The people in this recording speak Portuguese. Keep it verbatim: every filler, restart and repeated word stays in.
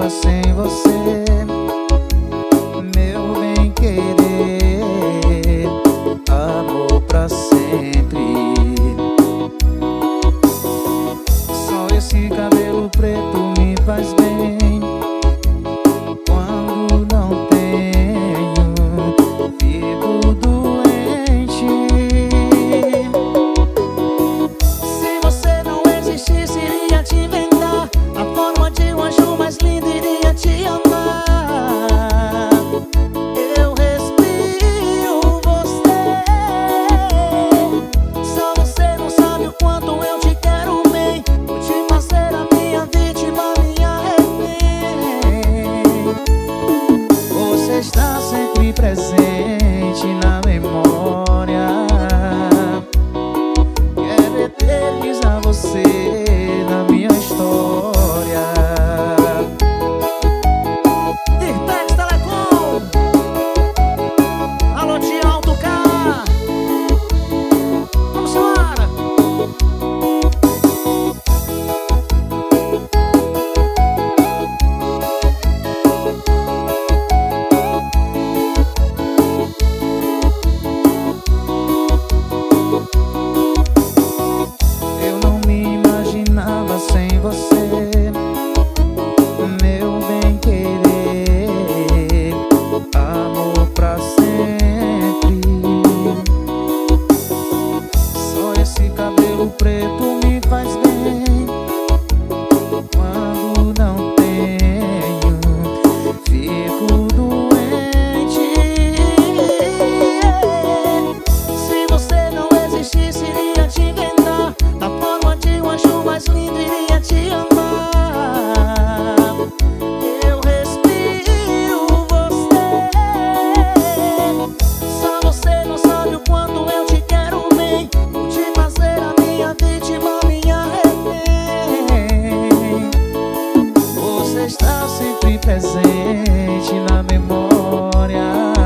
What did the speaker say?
imaginava sem você, meu bem querer, amor pra sempre. Só esse cabelo preto me faz bem. Quando não tenho, fico doente. Se você não existisse, iria te inventar a forma de um anjo mais lindo, iria te amar. Eu respiro você. Só você não sabe o quanto eu te quero bem. Vou te fazer a minha vítima, minha refém. Você está sempre presente na memória. Quero eternizar você na minha história. Dirtex Telecom, alô de Alto K. Vamos embora. Eu não me imaginava sem você, meu bem querer, amor pra sempre. Só esse cabelo preto me faz bem. Quando não tenho, fico doente. Se você não existisse, iria te inventar da forma de um anjo mais lindo, iria te amar. Eu respiro você. Só você não sabe o quanto eu te quero bem. Vou te fazer a minha vítima, minha refém. Você está sempre presente na memória.